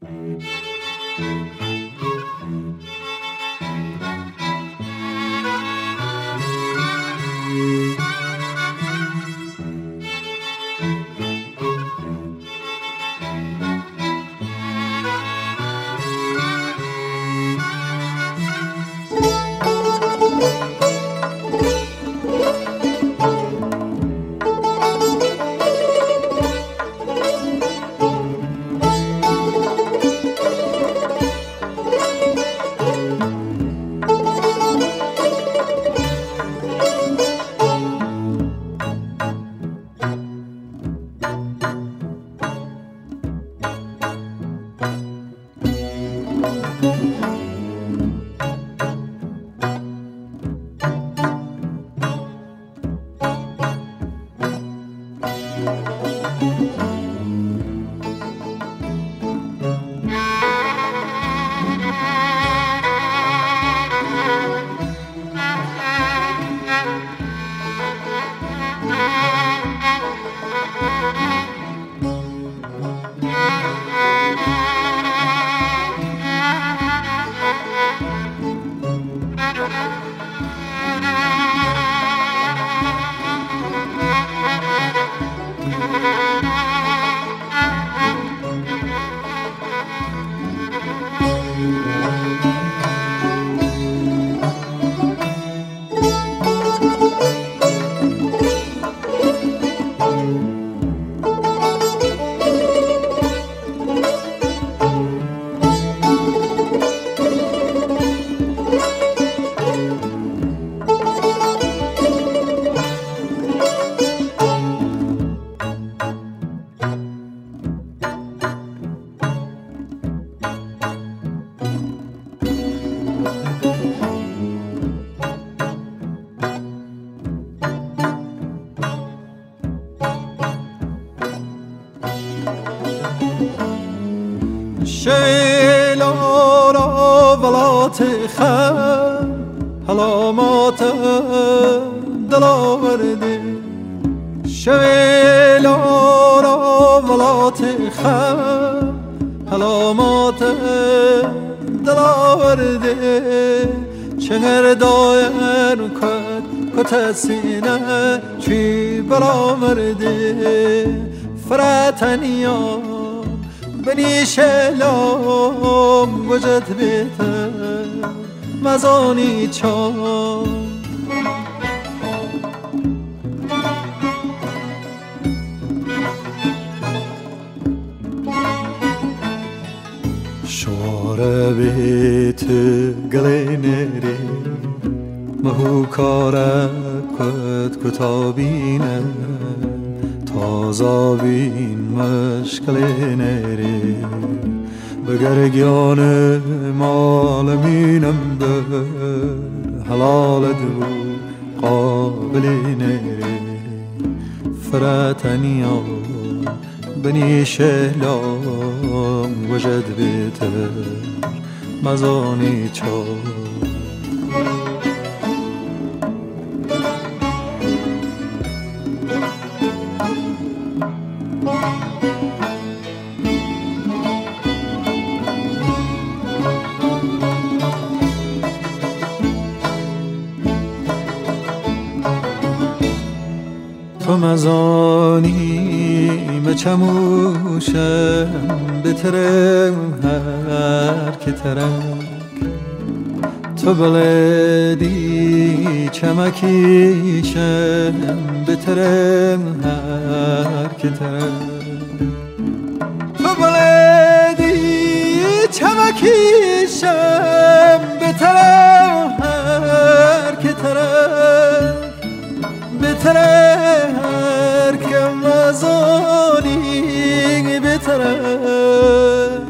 شیلارا ولات خم حلامات دل آورده شیلارا ولات خم حلامات دل آورده چنگر دایر کت سینه چی بلا مرده فراتنیا بنی شلام وجد بهتر مزانی چام شوار بیت گلینری مهو کار کتابینه تازابین مشکل نری بگرگیان مال مینم در حلال دو قابل نری فراتنیا بنی شهلام وجد بهتر مزانی چار تو مزانی مچموشم بترم هر که ترک تو بلدی چمکیشم بترم هر که ترک تو بلدی چمکیشم بترم هر که ترک بترک که مزانی بترک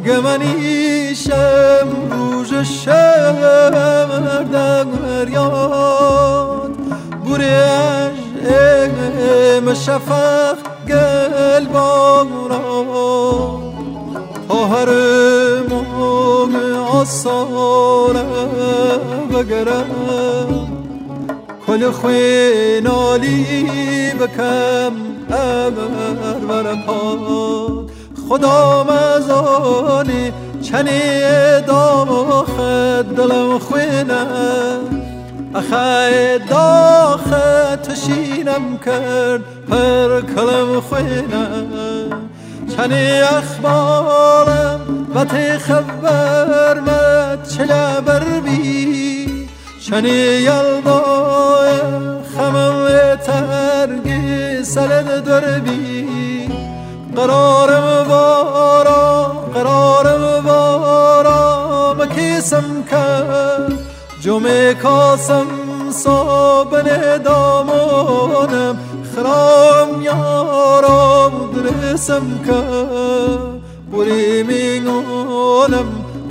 گمانیشم روز شمردم مریاد بوریش شفق قلبم را تا هر موم آسانه بگرم کل خوی نالی بکم امر ورپاد خدا مزان چنی داخل دلم خوینه اخای داخل تشینم کرد پر کلم خوینه چنی اخبارم و تی خبر مد چلا بربی چنی یلدای خمم ترگی سلد دربی قرارم بارا مکیسم کرد جمعه کاسم صابن دامانم خرام یارم درسم کرد بوری میگونم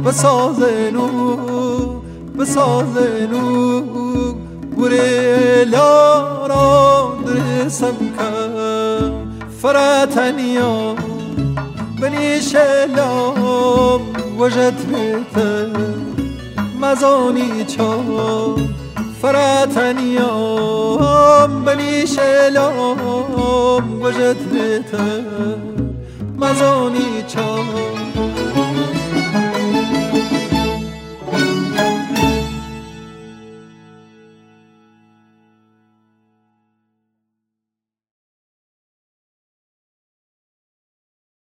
بسازنو بوری لارم درسم کرد فراتنیا بني شلام وجدت بيته مزاني چام فراتنيام بني شلام وجدت بيته مزاني چام